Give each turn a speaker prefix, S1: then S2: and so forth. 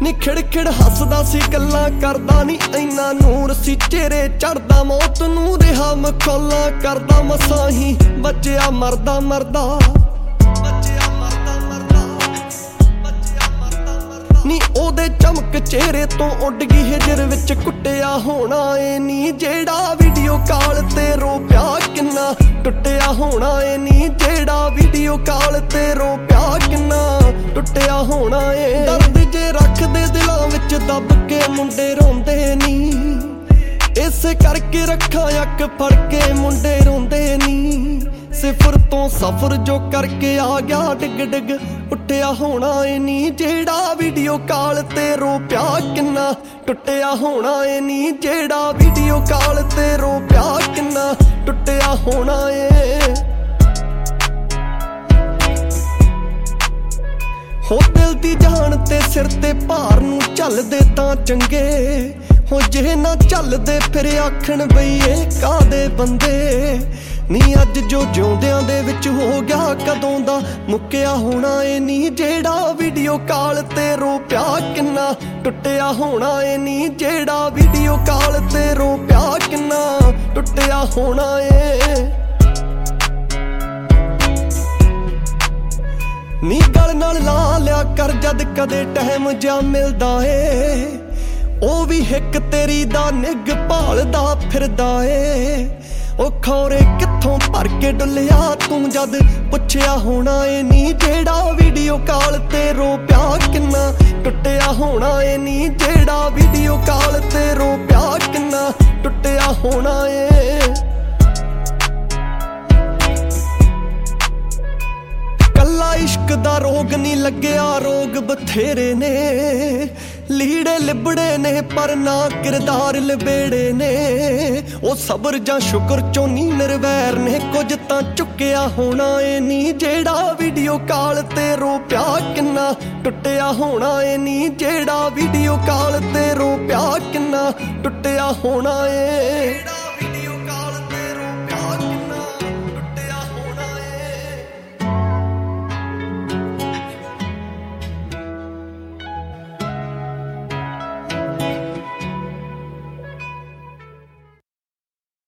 S1: ਨੀ ਖਿੜ ਹੱਸਦਾ ਸੀ ਗੱਲਾਂ करदा नी इन्ना नूर सी चेहरे चढ़दा मौत नूं रिहा मखौला करदा मसां ही बचिया मरदा मरदा नी ओदे चमक चेहरे तो उड़ गई हिजर विच कुटिया होना ए नी जेड़ा वीडियो कॉल ते रो प्या किन्ना टुटिया होना ए नी जेड़ा वीडियो कॉल ते रो प्या किन्ना टुटिया होना ए दर्द जे रख दे दिलां विच दब के मुंडे रोंदे नी इसे करके रखा अक फड़ के मुंडे रोंदे नी सिफर तो सफर जो करके आ गया डिग डिग उठिया होना ए नी जेड़ा वीडियो कॉल ते रो प्या किन्ना टुटिया होना ए नी जेड़ा वीडियो कॉल ते रो प्या किन्ना टुटिया होना ए हो दिल दी जान ते सिर ते भार नूं झलदे तां चंगे हो जे ना झलदे फिर आखण बई ए कादे बंदे नी अज जो जिउंदियां दे विच हो गया कदों दा मुक्किया होना ए नी जेड़ा वीडियो कॉल ते रो प्या किन्ना टुटिया होना ए नी जेड़ा वीडियो कॉल ते रो प्या किन्ना टुटिया होना ए नी गल नाल ला लिया कर जद कदे टाइम जा मिलदा ए ओ भी हिक तेरी दा निग भालदा फिरदा ए ओ खौरे कित्थों भर के डुलिया तू जद पुछया होना ए नी जेड़ा वीडियो कॉल ते रो प्या किन्ना टुटिया होना ए नी जेड़ा वीडियो कॉल ते रो प्या किन्ना टुटिया होना ए कल्ला इश्क दा रोग नी लग्या रोग बथेरे ने लीड़े लिबड़े ने पर ना किरदार लबेड़े ने ओ सबर जां शुक्र चों नी निर्वैर ने कुछ तां चुक्या होना ए नी जेड़ा वीडियो कॉल ते रो प्या किन्ना टुटिया होना ए नी जेड़ा वीडियो कॉल ते रो प्या किन्ना टुटिया होना ए।